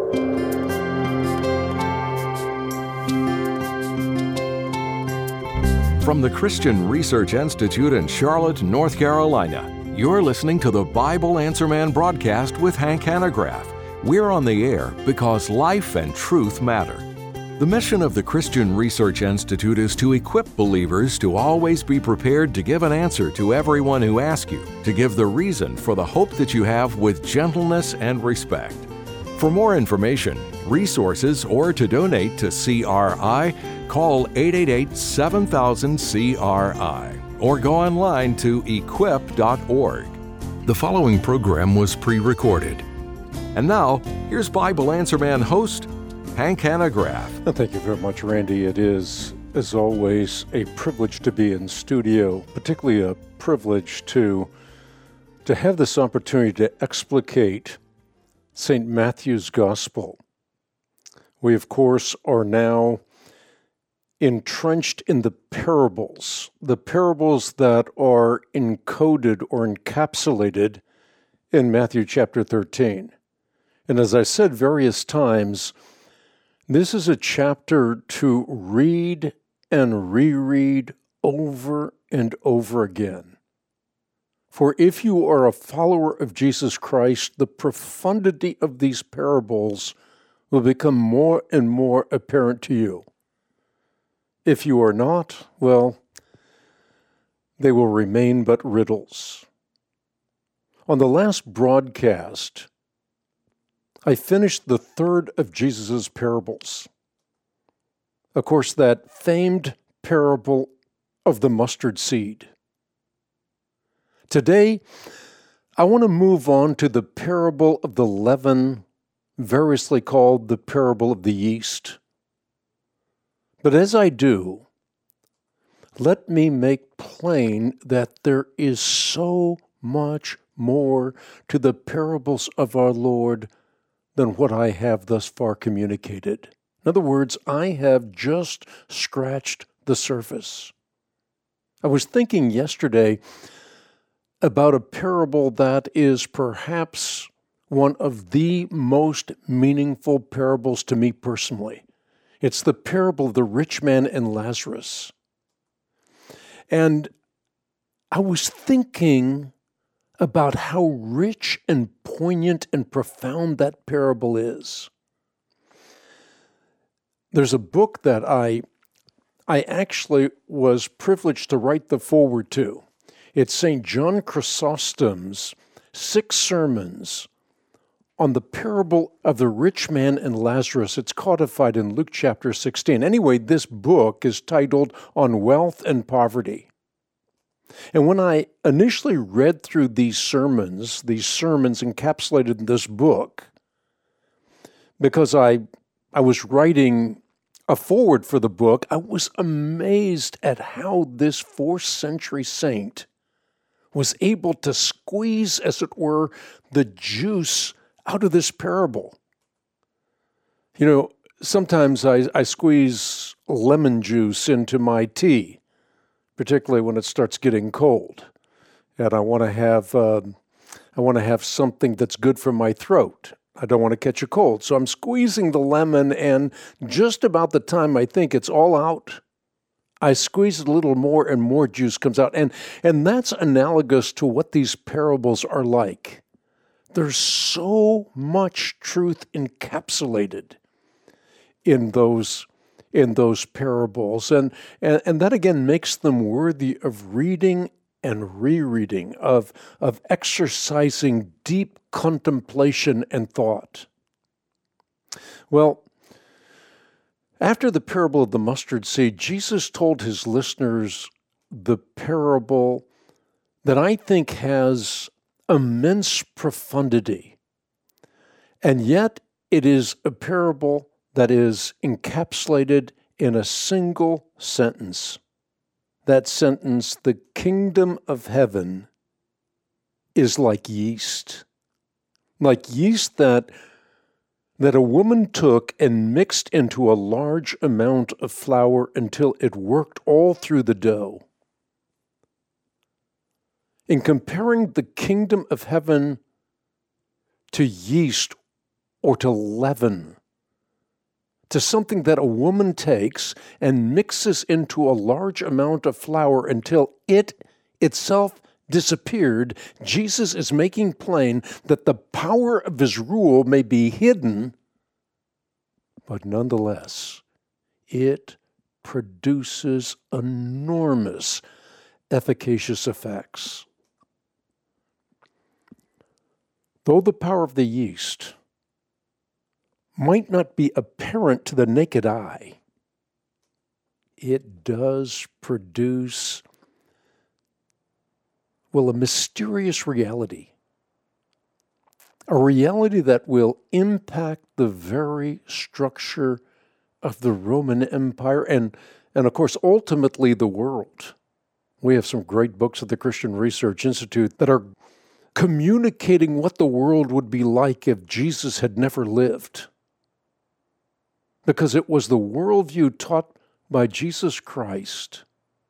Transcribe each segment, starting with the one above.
From the Christian Research Institute in Charlotte, North Carolina, you're listening to the Bible Answer Man broadcast with Hank Hanegraaff. We're on the air because life and truth matter. The mission of the Christian Research Institute is to equip believers to always be prepared to give an answer to everyone who asks you, to give the reason for the hope that you have with gentleness and respect. For more information, resources, or to donate to CRI, call 888-7000-CRI or go online to equip.org. The following program was pre-recorded. And now, here's Bible Answer Man host, Hank Hanegraaff. Thank you very much, Randy. It is, as always, a privilege to be in studio, particularly a privilege to have this opportunity to explicate St. Matthew's Gospel. We, of course, are now entrenched in the parables that are encoded or encapsulated in Matthew chapter 13. And as I said various times, this is a chapter to read and reread over and over again. For if you are a follower of Jesus Christ, the profundity of these parables will become more and more apparent to you. If you are not, well, they will remain but riddles. On the last broadcast, I finished the third of Jesus' parables. Of course, that famed parable of the mustard seed. Today, I want to move on to the parable of the leaven, variously called the parable of the yeast. But as I do, let me make plain that there is so much more to the parables of our Lord than what I have thus far communicated. In other words, I have just scratched the surface. I was thinking yesterday about a parable that is perhaps one of the most meaningful parables to me personally. It's the parable of the rich man and Lazarus. And I was thinking about how rich and poignant and profound that parable is. There's a book that I actually was privileged to write the foreword to. It's St. John Chrysostom's 6 sermons on the parable of the rich man and Lazarus. It's codified in Luke chapter 16. Anyway, this book is titled On Wealth and Poverty. And when I initially read through these sermons encapsulated in this book, because I was writing a foreword for the book, I was amazed at how this 4th century saint was able to squeeze, as it were, the juice out of this parable. You know, sometimes I squeeze lemon juice into my tea, particularly when it starts getting cold, and I want to have something that's good for my throat. I don't want to catch a cold, so I'm squeezing the lemon, and just about the time I think it's all out, I squeeze it a little more, and more juice comes out, and that's analogous to what these parables are like. There's so much truth encapsulated in those parables, and that again makes them worthy of reading and rereading, of exercising deep contemplation and thought. Well, after the parable of the mustard seed, Jesus told his listeners the parable that I think has immense profundity, and yet it is a parable that is encapsulated in a single sentence. That sentence, the kingdom of heaven is like yeast that a woman took and mixed into a large amount of flour until it worked all through the dough. In comparing the kingdom of heaven to yeast or to leaven, to something that a woman takes and mixes into a large amount of flour until it itself disappeared. Jesus is making plain that the power of his rule may be hidden, but nonetheless, it produces enormous efficacious effects. Though the power of the yeast might not be apparent to the naked eye, it does produce, a mysterious reality. A reality that will impact the very structure of the Roman Empire and of course, ultimately the world. We have some great books at the Christian Research Institute that are communicating what the world would be like if Jesus had never lived. Because it was the worldview taught by Jesus Christ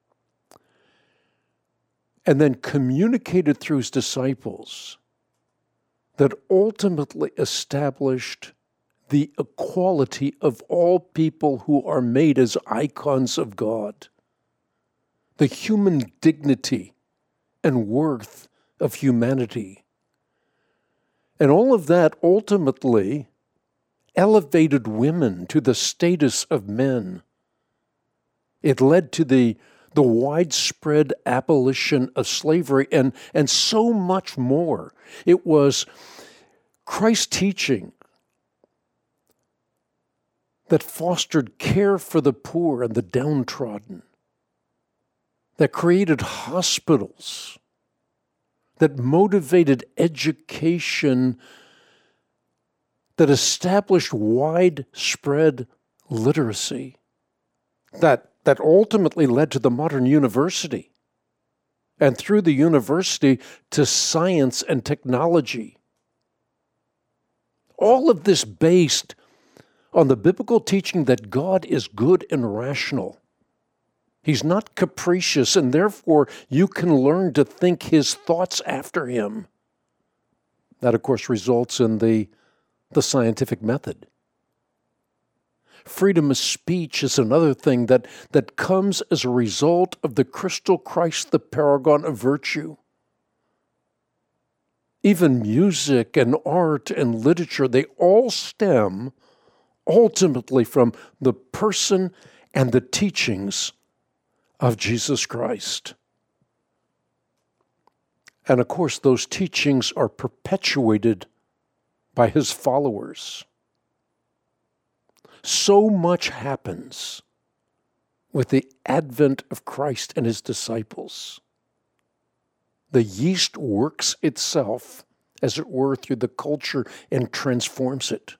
and then communicated through his disciples that ultimately established the equality of all people who are made as icons of God, the human dignity and worth of humanity. And all of that ultimately elevated women to the status of men. It led to the widespread abolition of slavery and so much more. It was Christ's teaching that fostered care for the poor and the downtrodden, that created hospitals, that motivated education, that established widespread literacy, that ultimately led to the modern university, and through the university to science and technology. All of this based on the biblical teaching that God is good and rational. He's not capricious, and therefore you can learn to think his thoughts after him. That, of course, results in the scientific method. Freedom of speech is another thing that comes as a result of the crystal Christ, the paragon of virtue. Even music and art and literature, they all stem ultimately from the person and the teachings of Jesus Christ. And of course, those teachings are perpetuated by his followers. So much happens with the advent of Christ and his disciples. The yeast works itself, as it were, through the culture and transforms it.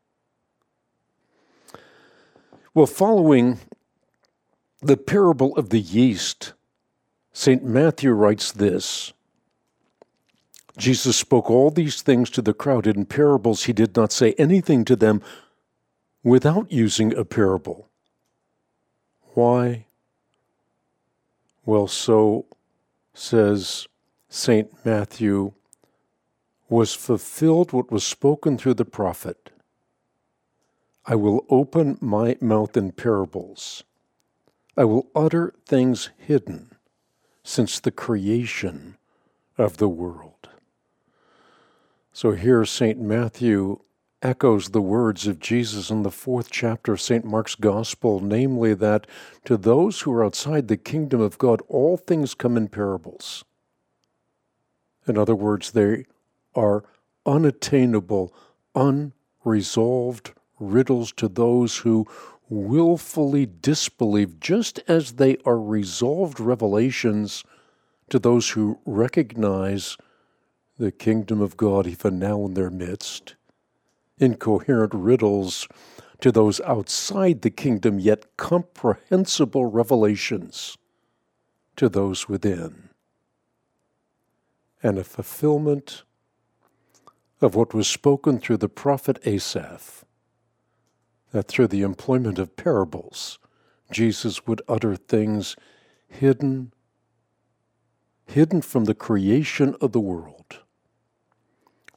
Well, following the parable of the yeast, St. Matthew writes this: Jesus spoke all these things to the crowd in parables. He did not say anything to them without using a parable. Why? Well, so, says St. Matthew, was fulfilled what was spoken through the prophet. I will open my mouth in parables. I will utter things hidden since the creation of the world. So here St. Matthew echoes the words of Jesus in the 4th chapter of St. Mark's Gospel, namely that to those who are outside the kingdom of God, all things come in parables. In other words, they are unattainable, unresolved riddles to those who willfully disbelieve, just as they are resolved revelations to those who recognize the kingdom of God even now in their midst. Incoherent riddles to those outside the kingdom, yet comprehensible revelations to those within. And a fulfillment of what was spoken through the prophet Asaph, that through the employment of parables, Jesus would utter things hidden from the creation of the world.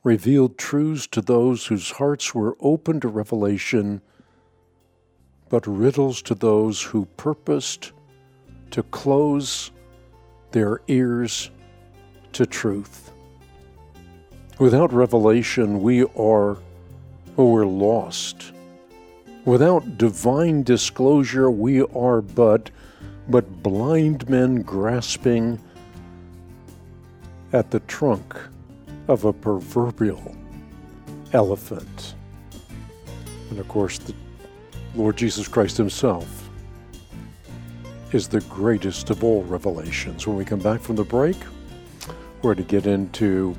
revealed truths to those whose hearts were open to revelation, but riddles to those who purposed to close their ears to truth. Without revelation, we're lost. Without divine disclosure, we are but blind men grasping at the trunk of a proverbial elephant. And of course, the Lord Jesus Christ himself is the greatest of all revelations. When we come back from the break, we're to get into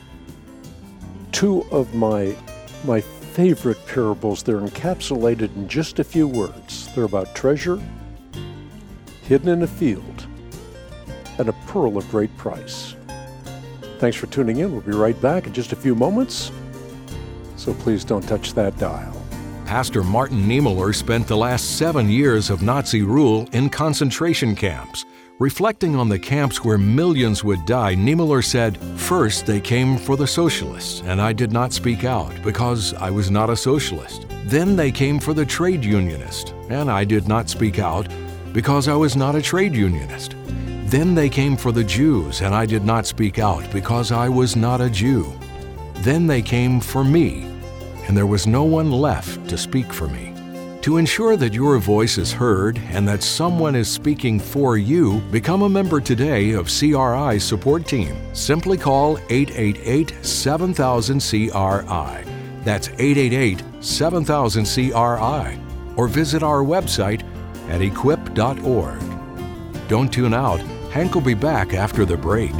two of my favorite parables. They're encapsulated in just a few words. They're about treasure hidden in a field and a pearl of great price. Thanks for tuning in. We'll be right back in just a few moments, so please don't touch that dial. Pastor Martin Niemöller spent the last 7 years of Nazi rule in concentration camps. Reflecting on the camps where millions would die, Niemöller said, "First, they came for the socialists, and I did not speak out because I was not a socialist. Then they came for the trade unionist, and I did not speak out because I was not a trade unionist. Then they came for the Jews, and I did not speak out because I was not a Jew. Then they came for me, and there was no one left to speak for me." To ensure that your voice is heard and that someone is speaking for you, become a member today of CRI's support team. Simply call 888-7000-CRI. That's 888-7000-CRI. Or visit our website at equip.org. Don't tune out. Hank will be back after the break.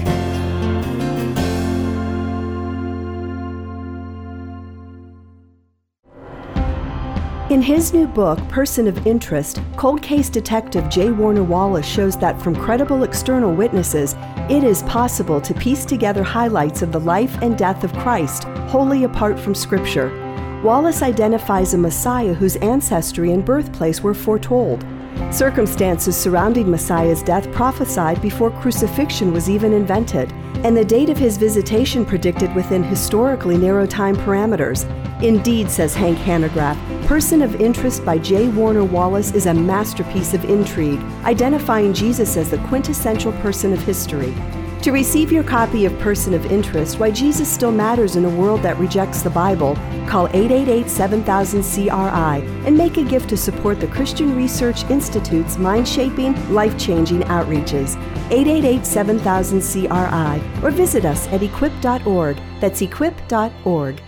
In his new book, Person of Interest, cold case detective J. Warner Wallace shows that from credible external witnesses, it is possible to piece together highlights of the life and death of Christ, wholly apart from Scripture. Wallace identifies a Messiah whose ancestry and birthplace were foretold. Circumstances surrounding Messiah's death prophesied before crucifixion was even invented, and the date of his visitation predicted within historically narrow time parameters. Indeed, says Hank Hanegraaff, Person of Interest by J. Warner Wallace is a masterpiece of intrigue, identifying Jesus as the quintessential person of history. To receive your copy of Person of Interest, Why Jesus Still Matters in a World That Rejects the Bible, call 888-7000-CRI and make a gift to support the Christian Research Institute's mind-shaping, life-changing outreaches. 888-7000-CRI or visit us at equip.org. That's equip.org.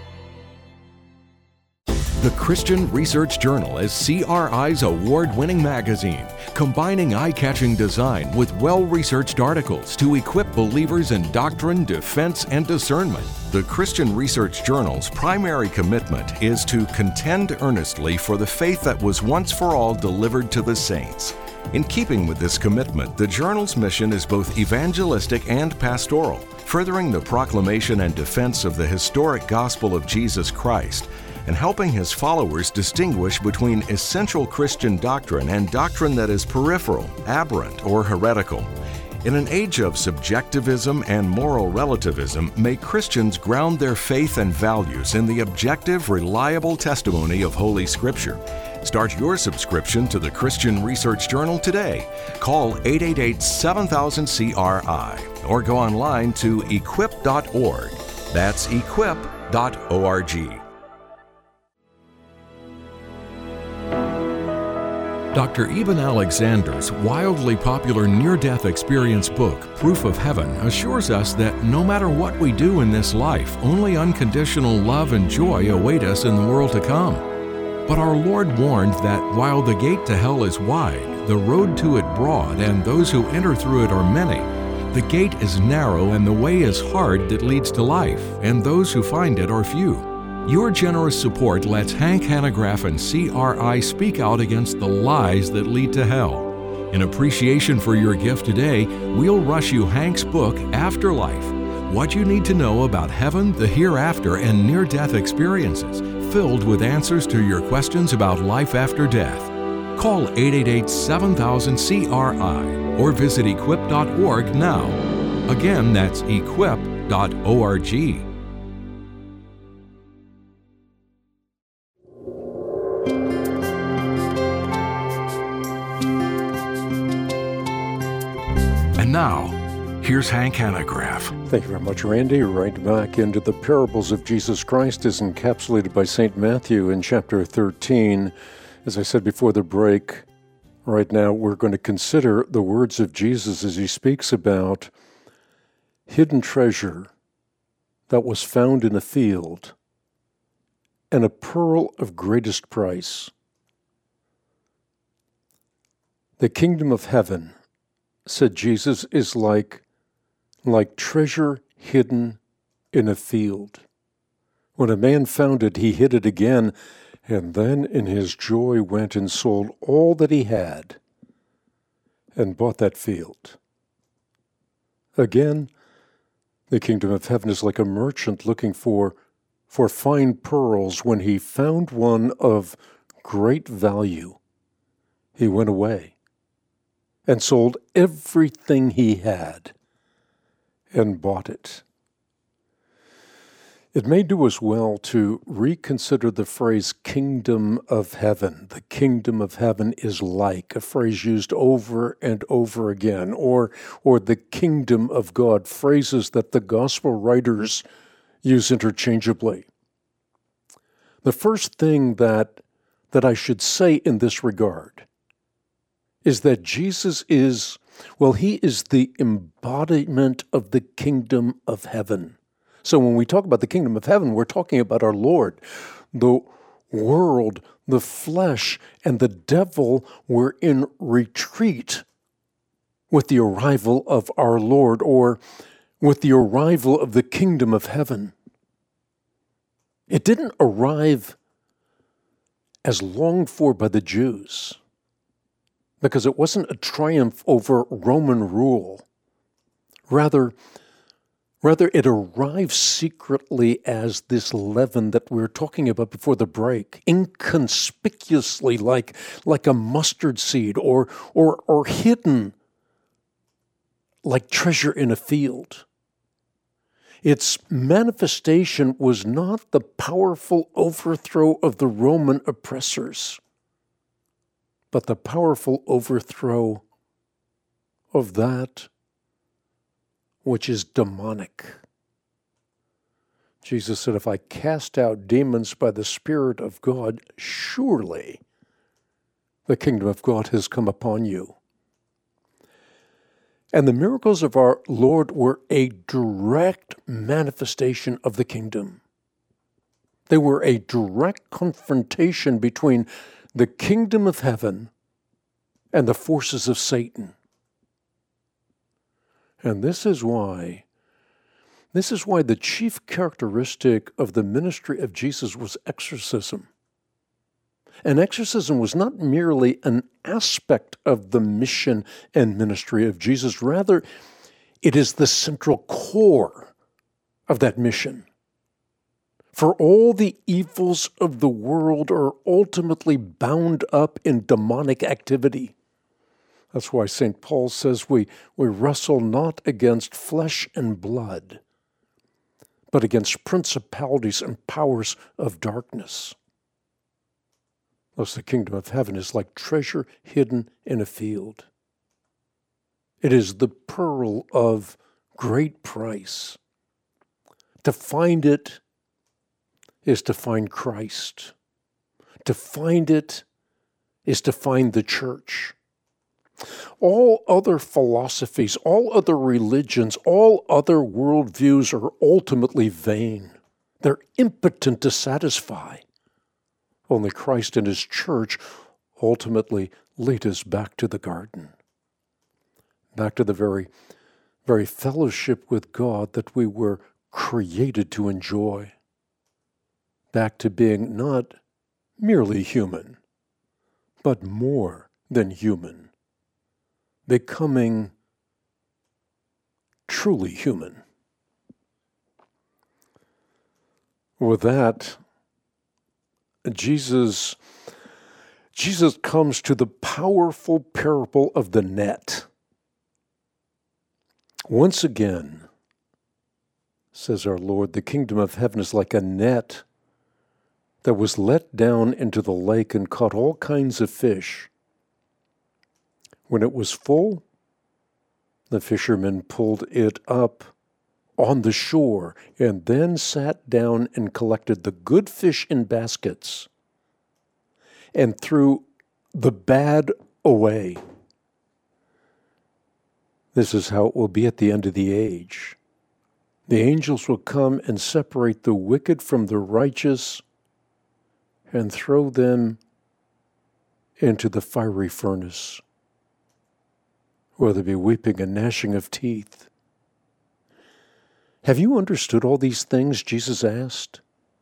The Christian Research Journal is CRI's award-winning magazine, combining eye-catching design with well-researched articles to equip believers in doctrine, defense, and discernment. The Christian Research Journal's primary commitment is to contend earnestly for the faith that was once for all delivered to the saints. In keeping with this commitment, the journal's mission is both evangelistic and pastoral, furthering the proclamation and defense of the historic gospel of Jesus Christ, and helping his followers distinguish between essential Christian doctrine and doctrine that is peripheral, aberrant, or heretical. In an age of subjectivism and moral relativism, may Christians ground their faith and values in the objective, reliable testimony of Holy Scripture. Start your subscription to the Christian Research Journal today. Call 888-7000-CRI or go online to equip.org. That's equip.org. Dr. Eben Alexander's wildly popular near-death experience book, Proof of Heaven, assures us that no matter what we do in this life, only unconditional love and joy await us in the world to come. But our Lord warned that while the gate to hell is wide, the road to it broad, and those who enter through it are many, the gate is narrow and the way is hard that leads to life, and those who find it are few. Your generous support lets Hank Hanegraaff and CRI speak out against the lies that lead to hell. In appreciation for your gift today, we'll rush you Hank's book, Afterlife: What You Need to Know About Heaven, the Hereafter, and Near-Death Experiences, filled with answers to your questions about life after death. Call 888-7000-CRI or visit equip.org now. Again, that's equip.org. And now, here's Hank Hanegraaff. Thank you very much, Randy. Right back into the parables of Jesus Christ as encapsulated by St. Matthew in chapter 13. As I said before the break, right now we're going to consider the words of Jesus as he speaks about hidden treasure that was found in a field and a pearl of greatest price. The kingdom of heaven, said Jesus, is like treasure hidden in a field. When a man found it, he hid it again, and then in his joy went and sold all that he had and bought that field. Again, the kingdom of heaven is like a merchant looking for fine pearls. When he found one of great value, he went away and sold everything he had and bought it. It may do us well to reconsider the phrase kingdom of heaven. The kingdom of heaven is like, a phrase used over and over again, or the kingdom of God, phrases that the gospel writers use interchangeably. The first thing that I should say in this regard is that Jesus is, he is the embodiment of the kingdom of heaven. So when we talk about the kingdom of heaven, we're talking about our Lord. The world, the flesh, and the devil were in retreat with the arrival of our Lord, or with the arrival of the kingdom of heaven. It didn't arrive as longed for by the Jews, because it wasn't a triumph over Roman rule. Rather, it arrived secretly as this leaven that we were talking about before the break, inconspicuously, like a mustard seed, or hidden like treasure in a field. Its manifestation was not the powerful overthrow of the Roman oppressors, but the powerful overthrow of that which is demonic. Jesus said, if I cast out demons by the Spirit of God, surely the kingdom of God has come upon you. And the miracles of our Lord were a direct manifestation of the kingdom. They were a direct confrontation between the kingdom of heaven and the forces of Satan. And this is why the chief characteristic of the ministry of Jesus was exorcism. And exorcism was not merely an aspect of the mission and ministry of Jesus. Rather, it is the central core of that mission. For all the evils of the world are ultimately bound up in demonic activity. That's why St. Paul says we wrestle not against flesh and blood, but against principalities and powers of darkness. Thus, the kingdom of heaven is like treasure hidden in a field. It is the pearl of great price. To find it is to find Christ. To find it is to find the church. All other philosophies, all other religions, all other worldviews are ultimately vain. They're impotent to satisfy. Only Christ and his church ultimately lead us back to the garden, back to the very fellowship with God that we were created to enjoy, back to being not merely human, but more than human, becoming truly human. With that, Jesus comes to the powerful parable of the net. Once again, says our Lord, the kingdom of heaven is like a net that was let down into the lake and caught all kinds of fish. When it was full, the fishermen pulled it up on the shore and then sat down and collected the good fish in baskets and threw the bad away. This is how it will be at the end of the age. The angels will come and separate the wicked from the righteous and throw them into the fiery furnace, where there be weeping and gnashing of teeth. Have you understood all these things? Jesus asked.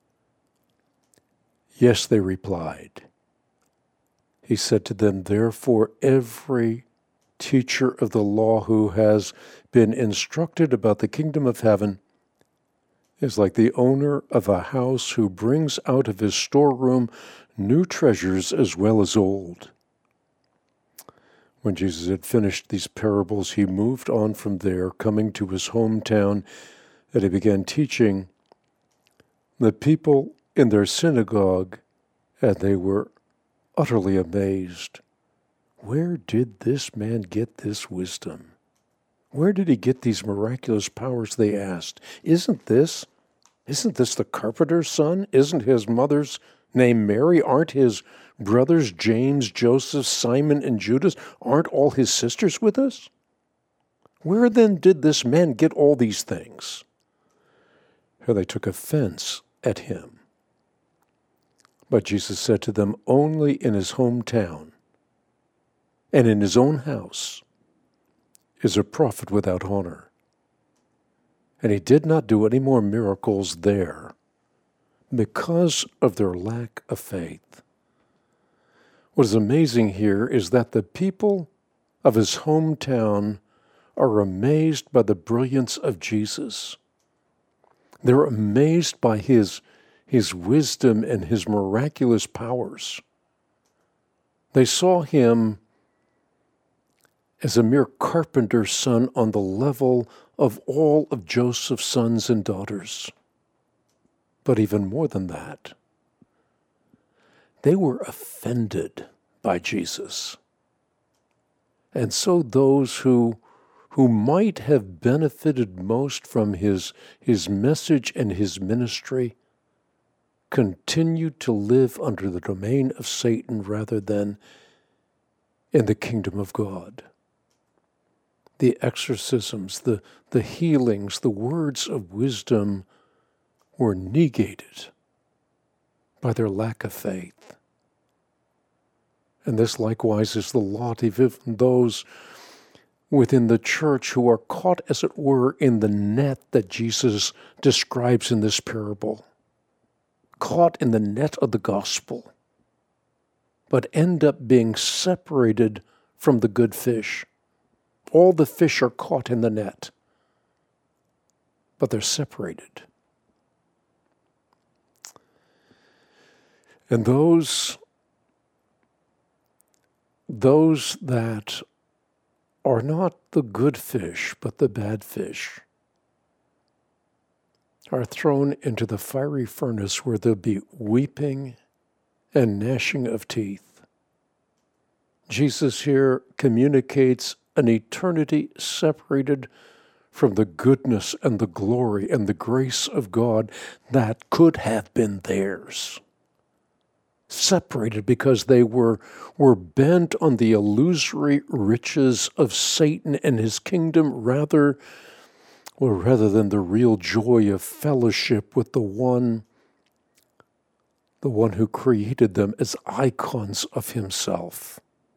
Yes, they replied. He said to them, therefore, every teacher of the law who has been instructed about the kingdom of heaven is like the owner of a house who brings out of his storeroom new treasures as well as old. When Jesus had finished these parables, he moved on from there, coming to his hometown, and he began teaching the people in their synagogue, and they were utterly amazed. Where did this man get this wisdom? Where did he get these miraculous powers, they asked. Isn't this the carpenter's son? Isn't his mother's name Mary? Aren't his brothers James, Joseph, Simon, and Judas? Aren't all his sisters with us? Where then did this man get all these things? And they took offense at him. But Jesus said to them, only in his hometown and in his own house is a prophet without honor. And he did not do any more miracles there because of their lack of faith. What is amazing here is that the people of his hometown are amazed by the brilliance of Jesus. They're amazed by his wisdom and his miraculous powers. They saw him as a mere carpenter's son on the level of all of Joseph's sons and daughters. But even more than that, they were offended by Jesus. And so those who might have benefited most from his message and his ministry continued to live under the domain of Satan rather than in the kingdom of God. The exorcisms, the healings, the words of wisdom were negated by their lack of faith. And this likewise is the lot of even those within the church who are caught, as it were, in the net that Jesus describes in this parable. Caught in the net of the gospel, but end up being separated from the good fish. All the fish are caught in the net, but they're separated. And those that are not the good fish, but the bad fish, are thrown into the fiery furnace where there'll be weeping and gnashing of teeth. Jesus here communicates an eternity separated from the goodness and the glory and the grace of God that could have been theirs. Separated because they were bent on the illusory riches of Satan and his kingdom rather than the real joy of fellowship with the one who created them as icons of himself.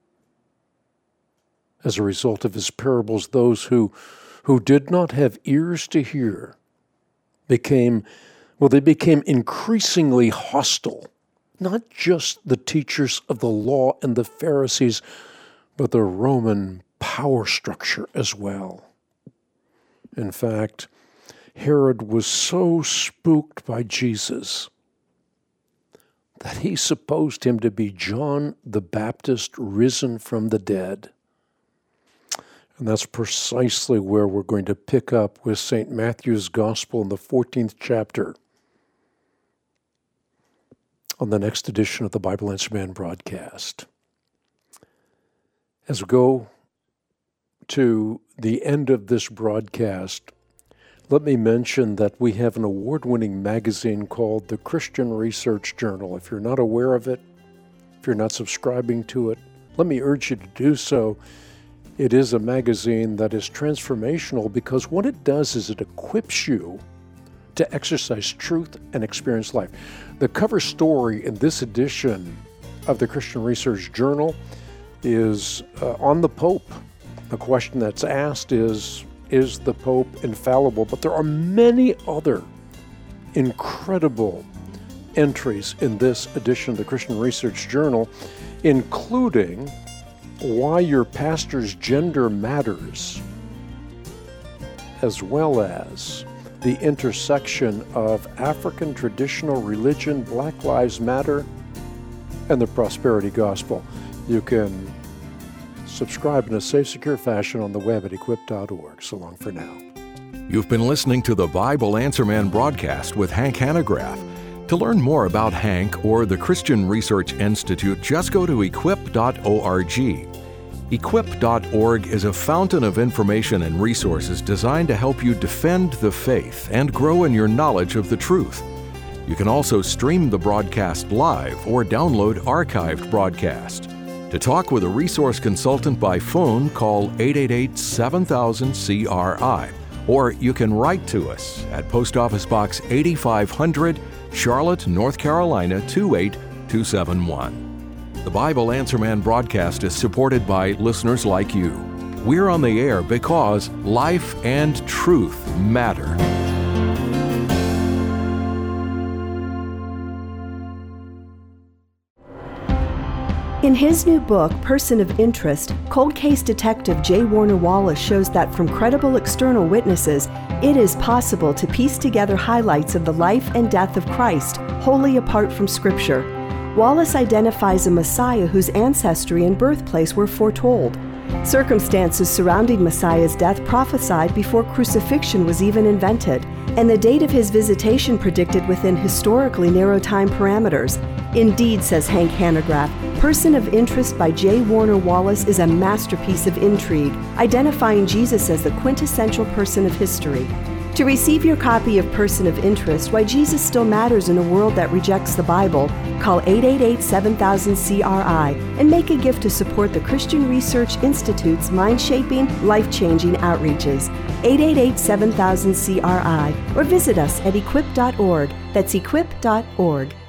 As a result of his parables, those who did not have ears to hear became increasingly hostile, not just the teachers of the law and the Pharisees, but the Roman power structure as well. In fact, Herod was so spooked by Jesus that he supposed him to be John the Baptist risen from the dead. And that's precisely where we're going to pick up with St. Matthew's Gospel in the 14th chapter. on the next edition of the Bible Answer Man broadcast. As we go to the end of this broadcast, let me mention that we have an award-winning magazine called the Christian Research Journal. If you're not aware of it, if you're not subscribing to it, let me urge you to do so. It is a magazine that is transformational because what it does is it equips you to exercise truth and experience life. The cover story in this edition of the Christian Research Journal is on the Pope. The question that's asked is the Pope infallible? But there are many other incredible entries in this edition of the Christian Research Journal, including why your pastor's gender matters, as well as the intersection of African traditional religion, Black Lives Matter, and the prosperity gospel. You can subscribe in a safe, secure fashion on the web at equip.org. So long for now. You've been listening to the Bible Answer Man broadcast with Hank Hanegraaff. To learn more about Hank or the Christian Research Institute, just go to equip.org. Equip.org is a fountain of information and resources designed to help you defend the faith and grow in your knowledge of the truth. You can also stream the broadcast live or download archived broadcast. To talk with a resource consultant by phone, call 888-7000-CRI, or you can write to us at Post Office Box 8500, Charlotte, North Carolina 28271. The Bible Answer Man broadcast is supported by listeners like you. We're on the air because life and truth matter. In his new book, Person of Interest, cold case detective J. Warner Wallace shows that from credible external witnesses, it is possible to piece together highlights of the life and death of Christ, wholly apart from Scripture. Wallace identifies a Messiah whose ancestry and birthplace were foretold. Circumstances surrounding Messiah's death prophesied before crucifixion was even invented, and the date of his visitation predicted within historically narrow time parameters. Indeed, says Hank Hanegraaff, Person of Interest by J. Warner Wallace is a masterpiece of intrigue, identifying Jesus as the quintessential person of history. To receive your copy of Person of Interest, Why Jesus Still Matters in a World That Rejects the Bible, call 888-7000-CRI and make a gift to support the Christian Research Institute's mind-shaping, life-changing outreaches. 888-7000-CRI or visit us at equip.org. That's equip.org.